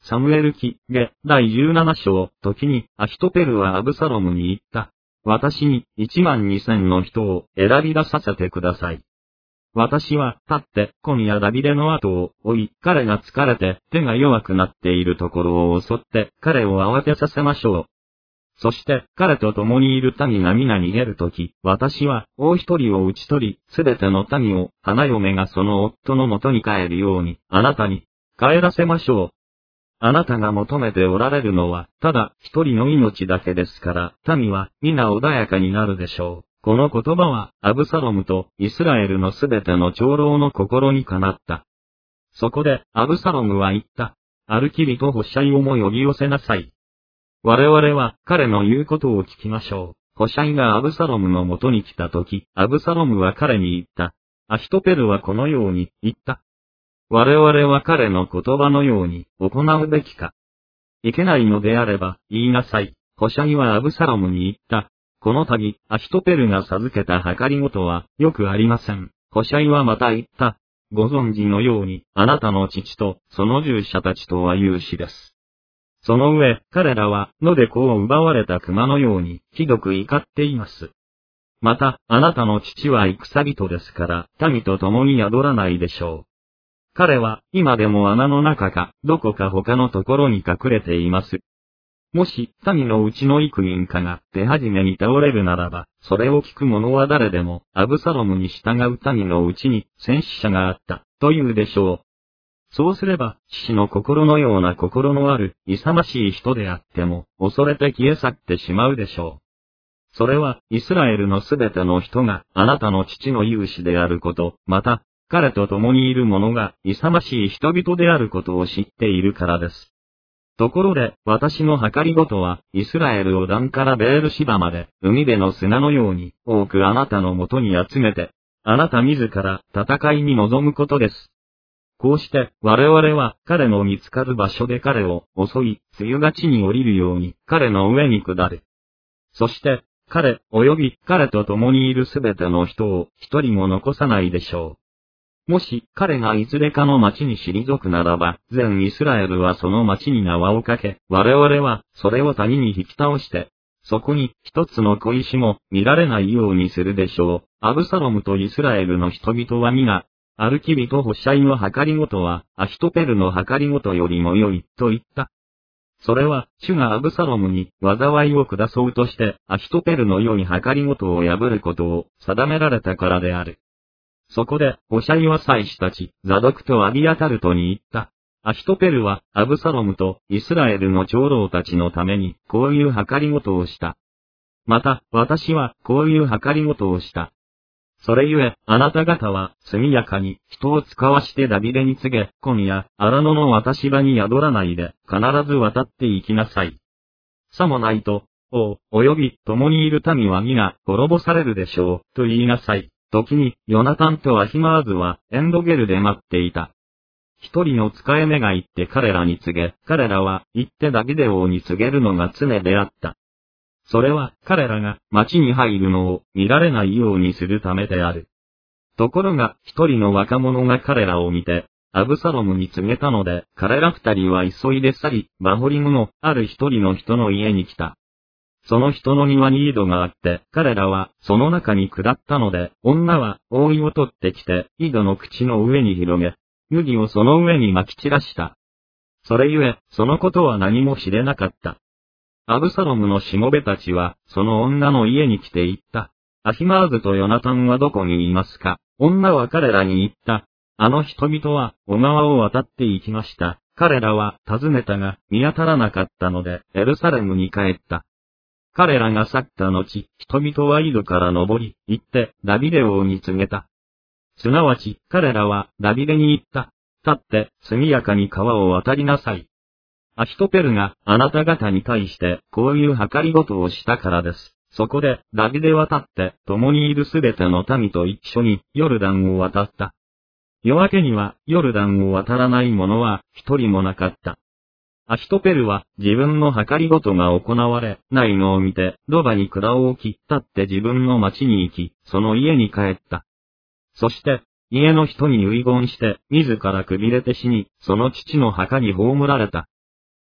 サムエル記下第17章。時にアヒトペルはアブサロムに言った。私に12000の人を選び出させてください。私は立って今夜ダビデの後を追い、彼が疲れて手が弱くなっているところを襲って彼を慌てさせましょう。そして彼と共にいる民が皆逃げるとき、私は王一人を討ち取り、すべての民を花嫁がその夫の元に帰るように、あなたに帰らせましょう。あなたが求めておられるのは、ただ一人の命だけですから、民は皆穏やかになるでしょう。この言葉は、アブサロムとイスラエルのすべての長老の心にかなった。そこで、アブサロムは言った。アルキビとホシャイをも呼び寄せなさい。我々は彼の言うことを聞きましょう。ホシャイがアブサロムの元に来たとき、アブサロムは彼に言った。アヒトペルはこのように言った。我々は彼の言葉のように行うべきか。いけないのであれば言いなさい。ホシャイはアブサロムに言った。この度、アヒトペルが授けた計りごとはよくありません。ホシャイはまた言った。ご存知のように、あなたの父とその従者たちとは有志です。その上、彼らは野で子を奪われた熊のようにひどく怒っています。また、あなたの父は戦人ですから、民と共に宿らないでしょう。彼は今でも穴の中かどこか他のところに隠れています。もし民のうちの幾人かが手始めに倒れるならば、それを聞く者は誰でもアブサロムに従う民のうちに戦死者があったと言うでしょう。そうすれば父の心のような心のある勇ましい人であっても恐れて消え去ってしまうでしょう。それはイスラエルのすべての人があなたの父の勇士であること、また、彼と共にいる者が勇ましい人々であることを知っているからです。ところで、私の計りごとは、イスラエルをダンからベールシバまで、海辺の砂のように、多くあなたのもとに集めて、あなた自ら戦いに臨むことです。こうして、我々は彼の見つかる場所で彼を襲い、梅雨が地に降りるように、彼の上に下る。そして、彼、及び彼と共にいるすべての人を一人も残さないでしょう。もし彼がいずれかの町に退くならば、全イスラエルはその町に縄をかけ、我々はそれを谷に引き倒して、そこに一つの小石も見られないようにするでしょう。アブサロムとイスラエルの人々は皆、アルキビとホシャイの計りごとは、アヒトペルの計りごとよりも良い、と言った。それは、主がアブサロムに災いを下そうとして、アヒトペルの良い計りごとを破ることを定められたからである。そこで、ホシャイは祭司たち、ザドクとアビアタルトに言った。アヒトペルは、アブサロムとイスラエルの長老たちのために、こういう計りごとをした。また、私は、こういう計りごとをした。それゆえ、あなた方は、速やかに、人を使わしてダビデに告げ、今夜、荒野の渡し場に宿らないで、必ず渡って行きなさい。さもないと、王、及び、共にいる民は皆、滅ぼされるでしょう、と言いなさい。時に、ヨナタンとアヒマーズは、エンドゲルで待っていた。一人の使い目が行って彼らに告げ、彼らは、行ってダビデ王に告げるのが常であった。それは、彼らが、町に入るのを、見られないようにするためである。ところが、一人の若者が彼らを見て、アブサロムに告げたので、彼ら二人は急いで去り、バホリムの、ある一人の人の家に来た。その人の庭に井戸があって、彼らは、その中に下ったので、女は、覆いを取ってきて、井戸の口の上に広げ、麦をその上に撒き散らした。それゆえ、そのことは何も知れなかった。アブサロムのしもべたちは、その女の家に来て言った。アヒマーズとヨナタンはどこにいますか？女は彼らに言った。あの人々は、小川を渡って行きました。彼らは、尋ねたが、見当たらなかったので、エルサレムに帰った。彼らが去った後、人々は井戸から登り、行って、ダビデ王に告げた。すなわち、彼らは、ダビデに言った。立って、速やかに川を渡りなさい。アヒトペルが、あなた方に対して、こういう計りごとをしたからです。そこで、ダビデは立って、共にいるすべての民と一緒に、ヨルダンを渡った。夜明けには、ヨルダンを渡らない者は、一人もなかった。アヒトペルは自分の計りごとが行われないのを見て、ロバに蔵を置き、立って自分の町に行き、その家に帰った。そして、家の人に遺言して、自らくびれて死に、その父の墓に葬られた。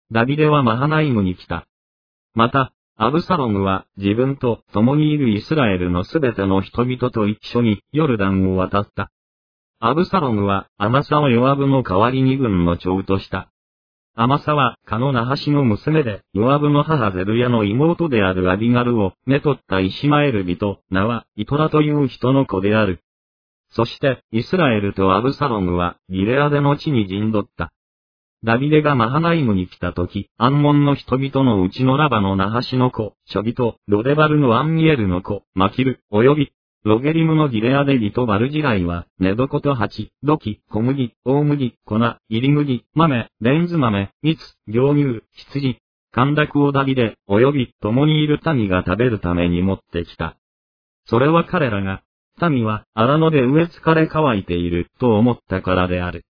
ダビデはマハナイムに来た。また、アブサロムは自分と共にいるイスラエルのすべての人々と一緒にヨルダンを渡った。アブサロムはアマサをヨアブの代わりに軍の長とした。アマサはカノナハシの娘で、ヨアブの母ゼルヤの妹であるアビガルをめとったイシマエル人、名はイトラという人の子である。そして、イスラエルとアブサロムはギレアデの地に陣取った。ダビデがマハナイムに来たとき、アンモンの人々のうちのラバのナハシの子、ショビと、ロデバルのアンミエルの子、マキル、および、ロゲリムのギレアデ人バルジライは、ネドコとハチ、ドキ、小麦、大麦、粉、入り麦、豆、レンズ豆、蜜、牛乳、羊、干濁をダビデ、および、共にいる民が食べるために持ってきた。それは彼らが、民は荒野で植え付かれ乾いていると思ったからである。